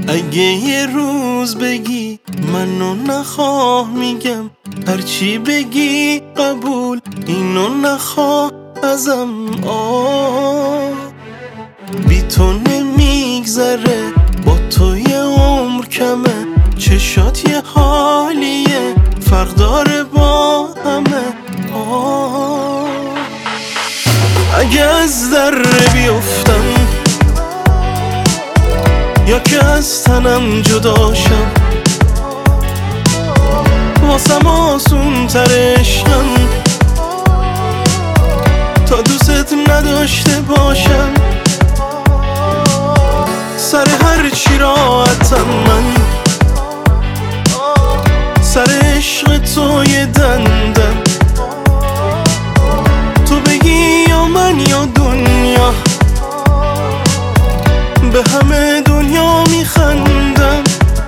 اگه یه روز بگی منو نخواه، میگم هرچی بگی قبول، اینو نخواه ازم. بی تو نمیگذره، با تو یه عمر کمه، چشات یه حالیه، فرق داره با همه. اگه از در بیفتم یا که از تنم جداشم، واسم آسون تر عشقم تا دوست نداشته باشم. سر هر چی راحتم من، سر عشق تو یه دندم. تو بگی یا من یا دنیا، به همه دنیا میخندم.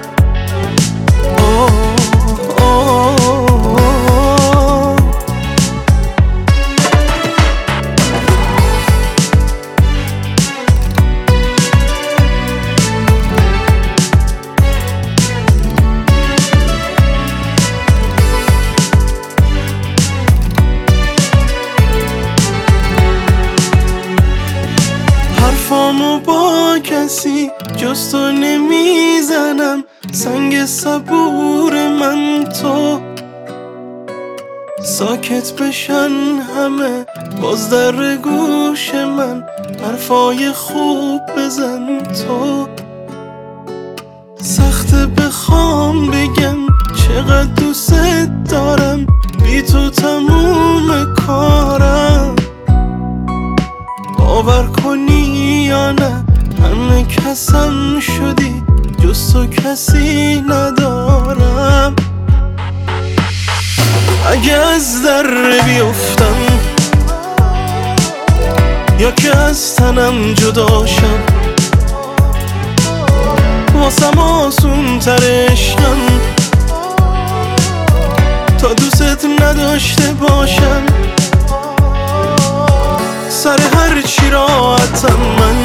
حرفامو با کسی جز تو نمیزنم، سنگ صبور من تو. ساکت بشن همه باز در گوش من، حرفای خوب بزن تو. سخته بخوام بگم چقدر دوست دارم، بی تو تموم کارم. باور کنی یا نه همه کسم شدی، جز تو کسی ندارم. اگه از در بیفتم یا که از تنم جداشم، واسم آسون تر عشقم تا دوست نداشته باشم. سر هر چی راحتم من،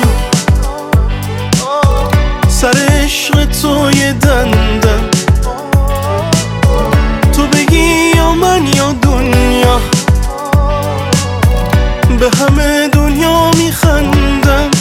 سر عشق تو یه دندم. تو بگی یا من یا دنیا، به همه دنیا میخندم.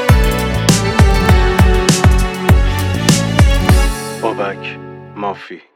بابک مافی.